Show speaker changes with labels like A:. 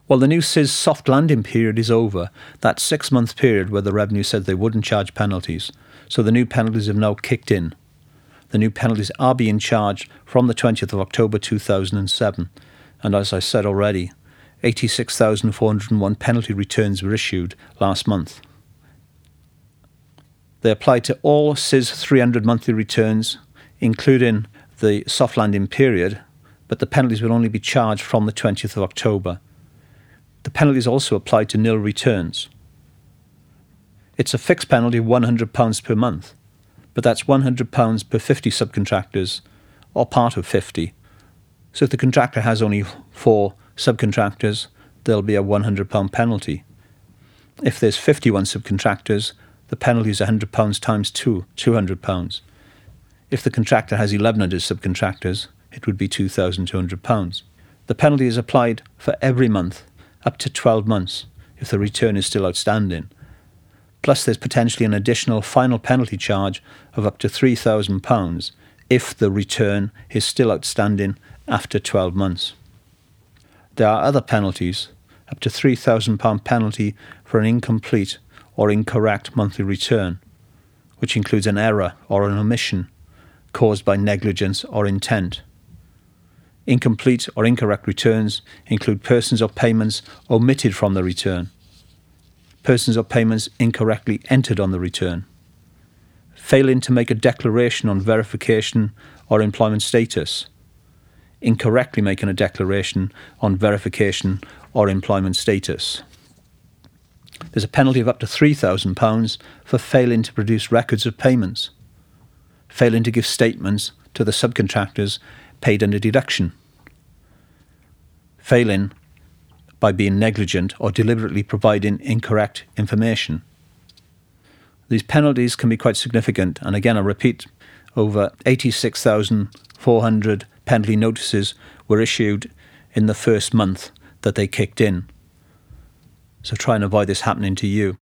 A: Well, the new CIS soft landing period is over, that 6-month period where the revenue said they wouldn't charge penalties. So the new penalties have now kicked in. The new penalties are being charged from the 20th of October 2007. And as I said already, 86,401 penalty returns were issued last month. They apply to all CIS 300 monthly returns, including the soft landing period, but the penalties will only be charged from the 20th of October. The penalties also apply to nil returns. It's a fixed penalty of £100 per month, but that's £100 per 50 subcontractors, or part of 50. So if the contractor has only 4 subcontractors, there'll be a £100 penalty. If there's 51 subcontractors, the penalty is £100 times 2, £200. If the contractor has 1,100 subcontractors, it would be £2,200. The penalty is applied for every month, up to 12 months, if the return is still outstanding. Plus there's potentially an additional final penalty charge of up to £3,000 if the return is still outstanding after 12 months. There are other penalties, up to £3,000 penalty for an incomplete or incorrect monthly return, which includes an error or an omission caused by negligence or intent. Incomplete or incorrect returns include persons or payments omitted from the return, persons or payments incorrectly entered on the return, failing to make a declaration on verification or employment status, incorrectly making a declaration on verification or employment status. There's a penalty of up to £3,000 for failing to produce records of payments, failing to give statements to the subcontractors paid under deduction, failing by being negligent or deliberately providing incorrect information. These penalties can be quite significant, and again I repeat, over 86,400 penalty notices were issued in the first month that they kicked in. So try and avoid this happening to you.